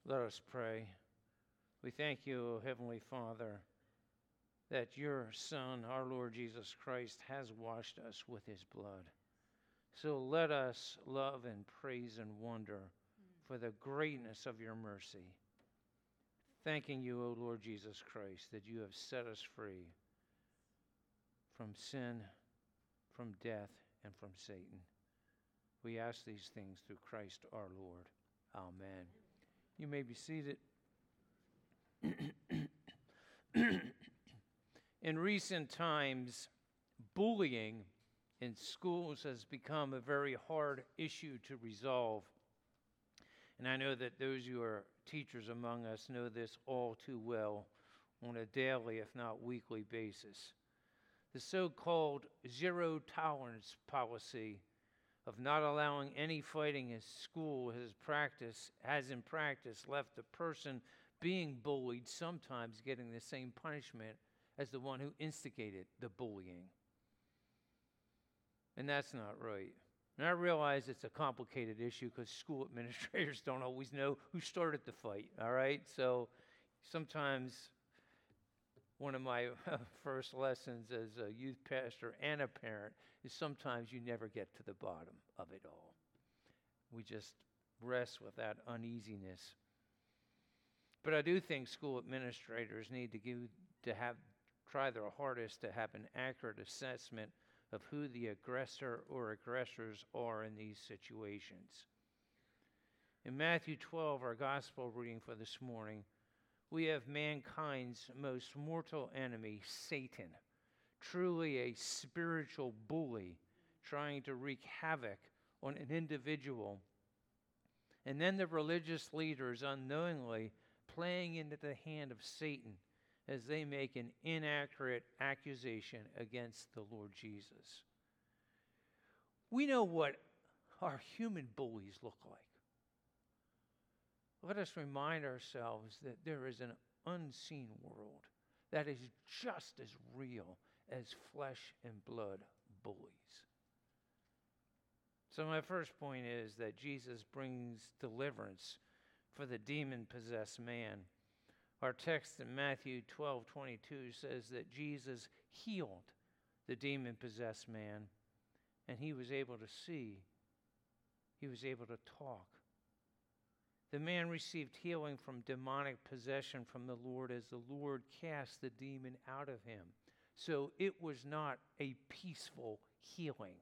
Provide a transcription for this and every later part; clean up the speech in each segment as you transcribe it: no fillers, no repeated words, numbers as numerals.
Let us pray. We thank you, O Heavenly Father, that your Son, our Lord Jesus Christ, has washed us with his blood. So let us love and praise and wonder for the greatness of your mercy. Thanking you, O Lord Jesus Christ, that you have set us free from sin, from death, and from Satan. We ask these things through Christ our Lord. Amen. You may be seated. In recent times, bullying in schools has become a very hard issue to resolve. And I know that those who are teachers among us know this all too well on a daily, if not weekly basis. The so-called zero tolerance policy of not allowing any fighting in school has in practice left the person being bullied sometimes getting the same punishment as the one who instigated the bullying. And that's not right. And I realize it's a complicated issue because school administrators don't always know who started the fight, all right? So sometimes one of my first lessons as a youth pastor and a parent is sometimes you never get to the bottom of it all. We just rest with that uneasiness. But I do think school administrators need to try their hardest to have an accurate assessment of who the aggressor or aggressors are in these situations. In Matthew 12, our gospel reading for this morning, we have mankind's most mortal enemy, Satan, truly a spiritual bully trying to wreak havoc on an individual. And then the religious leaders unknowingly playing into the hand of Satan as they make an inaccurate accusation against the Lord Jesus. We know what our human bullies look like. Let us remind ourselves that there is an unseen world that is just as real as flesh and blood bullies. So my first point is that Jesus brings deliverance for the demon-possessed man. Our text in Matthew 12:22 says that Jesus healed the demon-possessed man, and he was able to see. He was able to talk. The man received healing from demonic possession from the Lord as the Lord cast the demon out of him. So it was not a peaceful healing.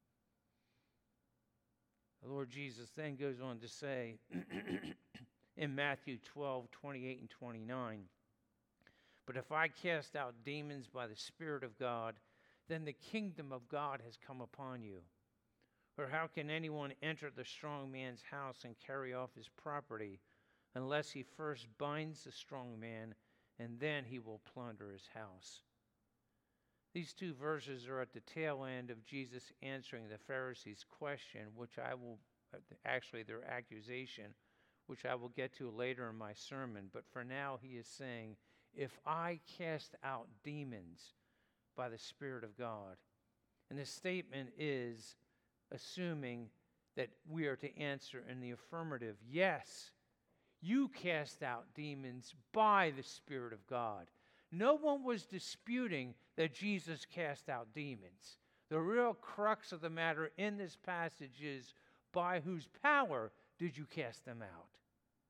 The Lord Jesus then goes on to say in Matthew 12:28 and 29, "But if I cast out demons by the Spirit of God, then the kingdom of God has come upon you. Or how can anyone enter the strong man's house and carry off his property unless he first binds the strong man, and then he will plunder his house?" These two verses are at the tail end of Jesus answering the Pharisees' question, their accusation, which I will get to later in my sermon. But for now, he is saying, if I cast out demons by the Spirit of God, and the statement is assuming that we are to answer in the affirmative. Yes, you cast out demons by the Spirit of God. No one was disputing that Jesus cast out demons. The real crux of the matter in this passage is, by whose power did you cast them out?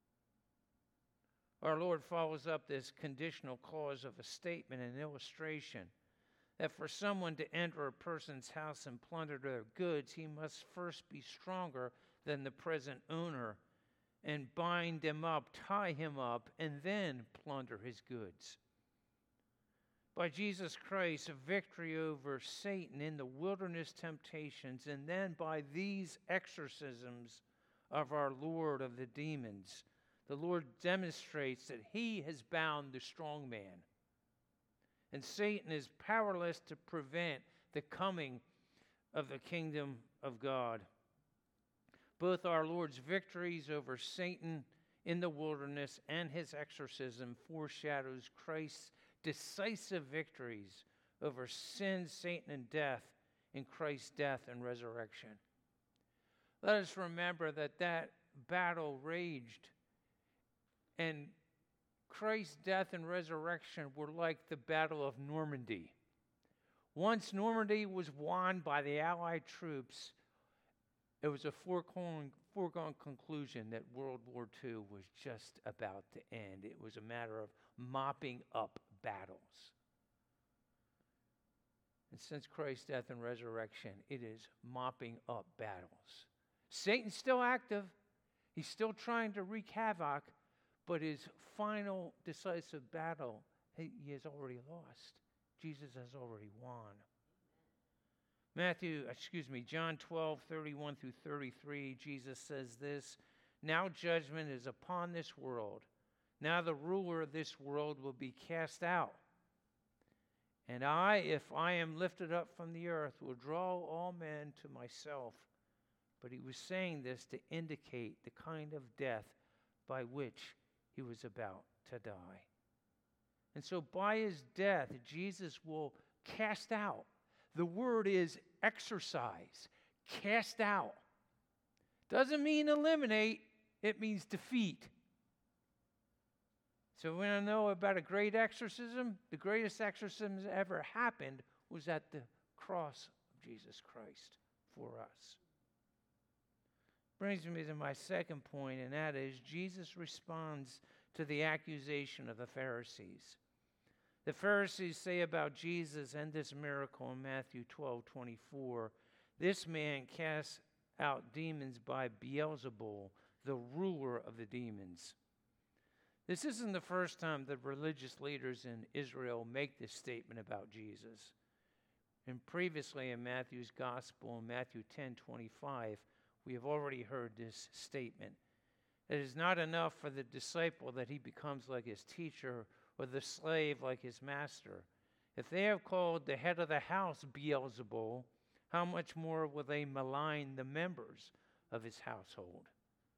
Our Lord follows up this conditional clause of a statement, an illustration, that for someone to enter a person's house and plunder their goods, he must first be stronger than the present owner and bind him up, tie him up, and then plunder his goods. By Jesus Christ's victory over Satan in the wilderness temptations, and then by these exorcisms of our Lord of the demons, the Lord demonstrates that he has bound the strong man. And Satan is powerless to prevent the coming of the kingdom of God. Both our Lord's victories over Satan in the wilderness and his exorcism foreshadows Christ's decisive victories over sin, Satan, and death in Christ's death and resurrection. Let us remember that battle raged And Christ's death and resurrection were like the Battle of Normandy. Once Normandy was won by the Allied troops, it was a foregone conclusion that World War II was just about to end. It was a matter of mopping up battles. And since Christ's death and resurrection, it is mopping up battles. Satan's still active. He's still trying to wreak havoc, but his final decisive battle, he has already lost. Jesus has already won. John 12:31 through 33, Jesus says this, "Now judgment is upon this world. Now the ruler of this world will be cast out. And I, if I am lifted up from the earth, will draw all men to myself." But he was saying this to indicate the kind of death by which he was about to die. And so by his death, Jesus will cast out. The word is exorcise, cast out. Doesn't mean eliminate, it means defeat. So we want to know about a great exorcism. The greatest exorcism that ever happened was at the cross of Jesus Christ for us. Brings me to my second point, and that is Jesus responds to the accusation of the Pharisees. The Pharisees say about Jesus and this miracle in Matthew 12:24, "This man casts out demons by Beelzebul, the ruler of the demons." This isn't the first time that religious leaders in Israel make this statement about Jesus. And previously in Matthew's Gospel, in Matthew 10:25, we have already heard this statement. It is not enough for the disciple that he becomes like his teacher or the slave like his master. If they have called the head of the house Beelzebul, how much more will they malign the members of his household?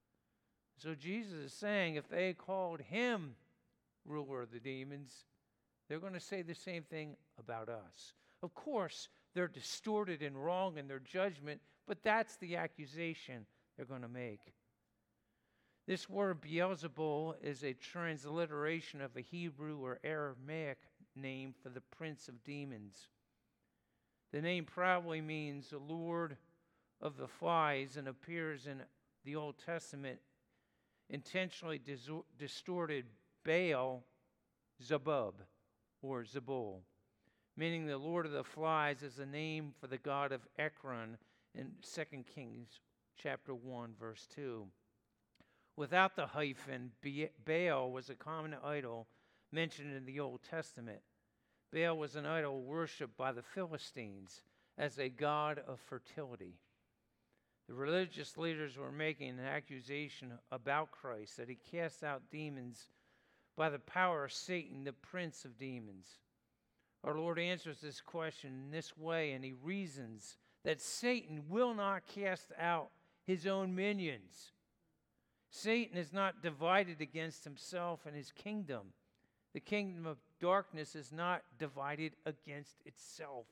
So Jesus is saying if they called him ruler of the demons, they're going to say the same thing about us. Of course, they're distorted and wrong in their judgment, but that's the accusation they're going to make. This word Beelzebul is a transliteration of a Hebrew or Aramaic name for the prince of demons. The name probably means the Lord of the flies and appears in the Old Testament intentionally distorted Baal Zebub or Zebul, meaning the Lord of the flies is a name for the god of Ekron in 2 Kings chapter 1 verse 2. Without the hyphen, Baal was a common idol mentioned in the Old Testament. Baal was an idol worshipped by the Philistines as a god of fertility. The religious leaders were making an accusation about Christ, that he cast out demons by the power of Satan, the prince of demons. Our Lord answers this question in this way, and he reasons that Satan will not cast out his own minions. Satan is not divided against himself and his kingdom. The kingdom of darkness is not divided against itself.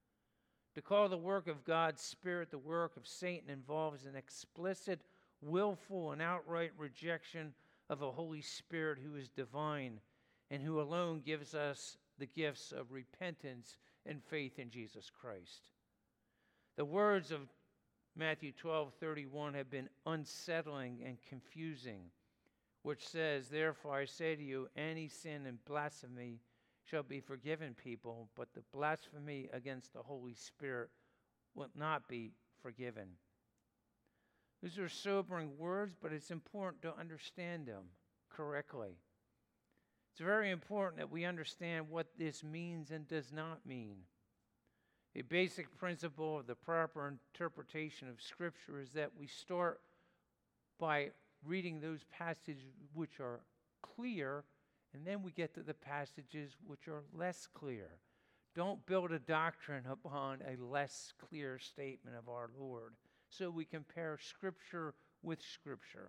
To call the work of God's Spirit the work of Satan involves an explicit, willful, and outright rejection of a Holy Spirit who is divine and who alone gives us the gifts of repentance and faith in Jesus Christ. The words of Matthew 12:31 have been unsettling and confusing, which says, "Therefore I say to you, any sin and blasphemy shall be forgiven people, but the blasphemy against the Holy Spirit will not be forgiven." These are sobering words, but it's important to understand them correctly. It's very important that we understand what this means and does not mean. A basic principle of the proper interpretation of Scripture is that we start by reading those passages which are clear, and then we get to the passages which are less clear. Don't build a doctrine upon a less clear statement of our Lord. So we compare Scripture with Scripture.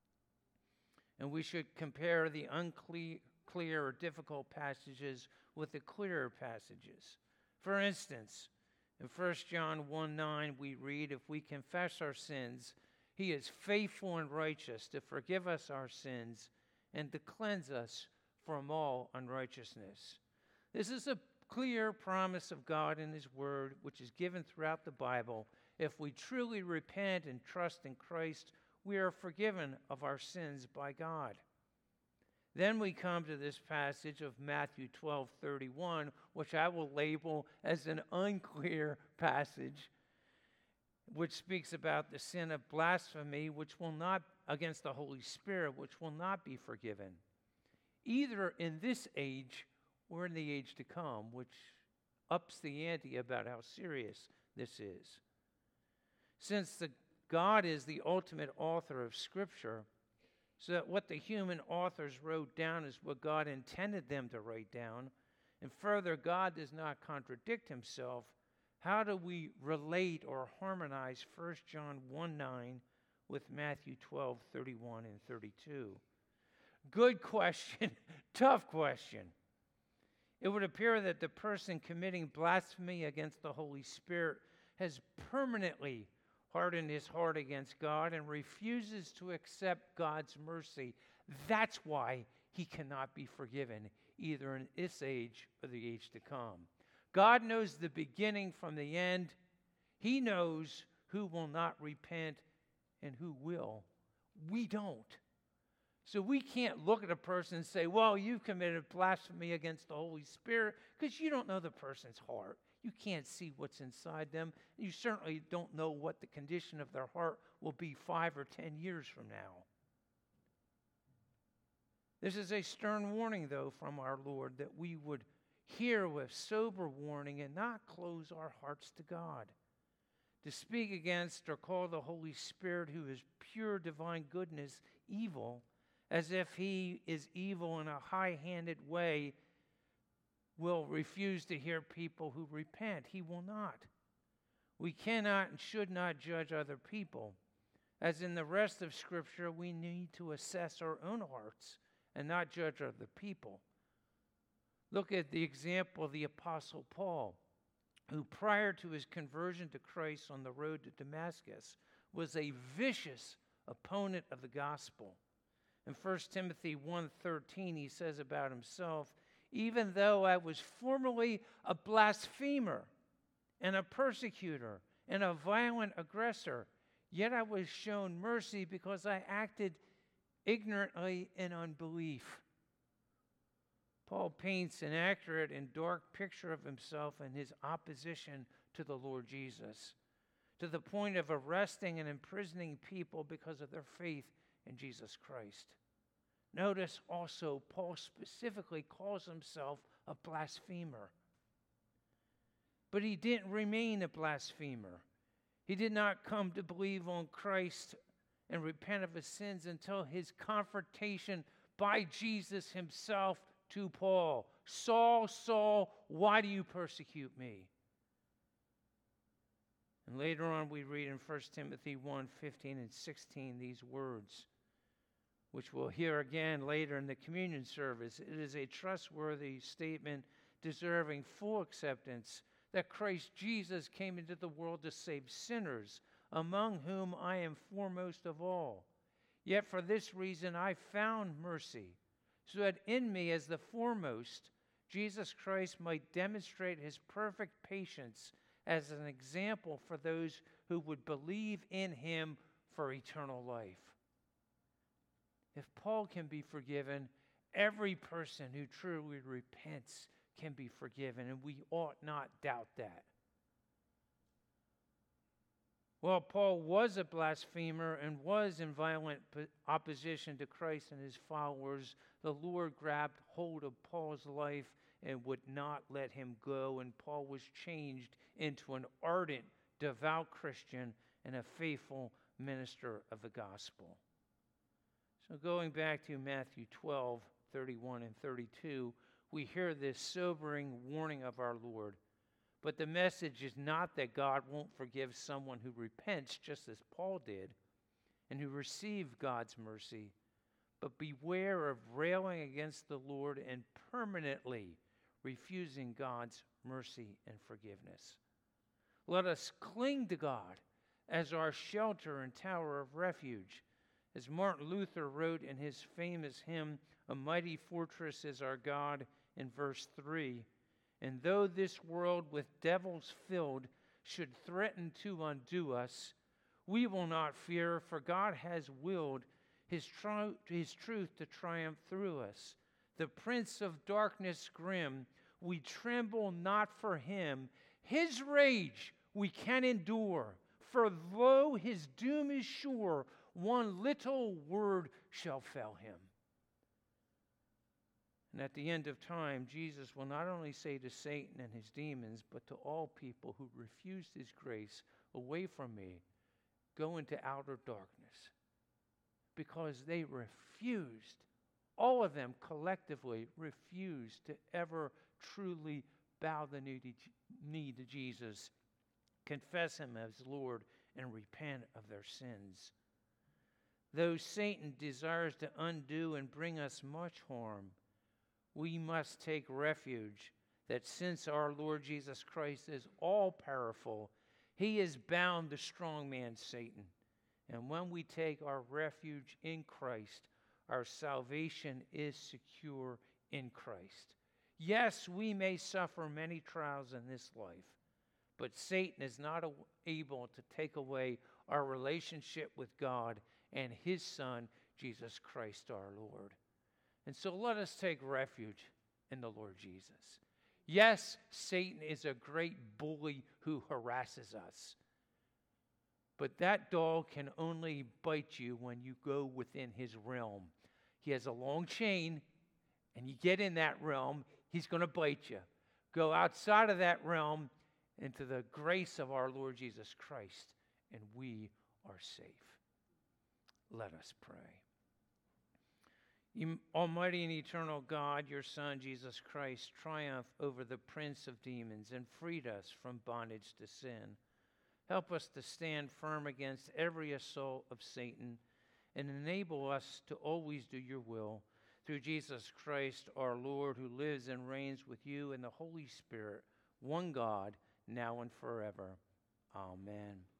And we should compare the unclear or difficult passages with the clearer passages. For instance, in 1 John 1:9 we read, "If we confess our sins, he is faithful and righteous to forgive us our sins and to cleanse us from all unrighteousness. This is a clear promise of God in His Word, which is given throughout the Bible. If we truly repent and trust in Christ, we are forgiven of our sins by God. Then we come to this passage of Matthew 12:31, which I will label as an unclear passage, which speaks about the sin of blasphemy, which will not, against the Holy Spirit, which will not be forgiven, either in this age or in the age to come, which ups the ante about how serious this is. Since God is the ultimate author of Scripture, so that what the human authors wrote down is what God intended them to write down, and further, God does not contradict Himself, how do we relate or harmonize 1 John 1:9 with Matthew 12:31 and 32? Good question, tough question. It would appear that the person committing blasphemy against the Holy Spirit has permanently hardened his heart against God and refuses to accept God's mercy. That's why he cannot be forgiven, either in this age or the age to come. God knows the beginning from the end. He knows who will not repent and who will. We don't. So we can't look at a person and say, well, you've committed blasphemy against the Holy Spirit, because you don't know the person's heart. You can't see what's inside them. You certainly don't know what the condition of their heart will be 5 or 10 years from now. This is a stern warning, though, from our Lord, that we would hear with sober warning and not close our hearts to God. To speak against or call the Holy Spirit, who is pure divine goodness, evil, as if He is evil in a high-handed way, will refuse to hear people who repent. He will not. We cannot and should not judge other people. As in the rest of Scripture, we need to assess our own hearts and not judge other people. Look at the example of the Apostle Paul, who prior to his conversion to Christ on the road to Damascus was a vicious opponent of the gospel. In 1 Timothy 1:13, he says about himself, even though I was formerly a blasphemer and a persecutor and a violent aggressor, yet I was shown mercy because I acted ignorantly in unbelief. Paul paints an accurate and dark picture of himself and his opposition to the Lord Jesus, to the point of arresting and imprisoning people because of their faith in Jesus Christ. Notice also, Paul specifically calls himself a blasphemer. But he didn't remain a blasphemer. He did not come to believe on Christ and repent of his sins until his confrontation by Jesus himself to Paul. Saul, Saul, why do you persecute me? And later on we read in 1 Timothy 1:15 and 16 these words, which we'll hear again later in the communion service. It is a trustworthy statement deserving full acceptance that Christ Jesus came into the world to save sinners, among whom I am foremost of all. Yet for this reason I found mercy, so that in me as the foremost, Jesus Christ might demonstrate His perfect patience as an example for those who would believe in Him for eternal life. If Paul can be forgiven, every person who truly repents can be forgiven, and we ought not doubt that. While Paul was a blasphemer and was in violent opposition to Christ and his followers, the Lord grabbed hold of Paul's life and would not let him go, and Paul was changed into an ardent, devout Christian and a faithful minister of the gospel. So going back to Matthew 12:31 and 32, we hear this sobering warning of our Lord. But the message is not that God won't forgive someone who repents, just as Paul did, and who received God's mercy. But beware of railing against the Lord and permanently refusing God's mercy and forgiveness. Let us cling to God as our shelter and tower of refuge, As Martin Luther wrote in his famous hymn, "A Mighty Fortress is Our God," in verse 3, "And though this world with devils filled should threaten to undo us, we will not fear, for God has willed His truth to triumph through us. The prince of darkness grim, we tremble not for him. His rage we can endure, for though his doom is sure, one little word shall fell him." And at the end of time, Jesus will not only say to Satan and his demons, but to all people who refused his grace, "Away from me, go into outer darkness," because they refused, all of them collectively refused to ever truly bow the knee to Jesus, confess him as Lord, and repent of their sins. Though Satan desires to undo and bring us much harm, we must take refuge that since our Lord Jesus Christ is all-powerful, he has bound the strong man Satan. And when we take our refuge in Christ, our salvation is secure in Christ. Yes, we may suffer many trials in this life, but Satan is not able to take away our relationship with God and his Son, Jesus Christ our Lord. And so let us take refuge in the Lord Jesus. Yes, Satan is a great bully who harasses us. But that dog can only bite you when you go within his realm. He has a long chain, and you get in that realm, he's going to bite you. Go outside of that realm into the grace of our Lord Jesus Christ, and we are safe. Let us pray. Almighty and eternal God, your Son, Jesus Christ, triumphed over the prince of demons and freed us from bondage to sin. Help us to stand firm against every assault of Satan and enable us to always do your will through Jesus Christ, our Lord, who lives and reigns with you in the Holy Spirit, one God, now and forever. Amen.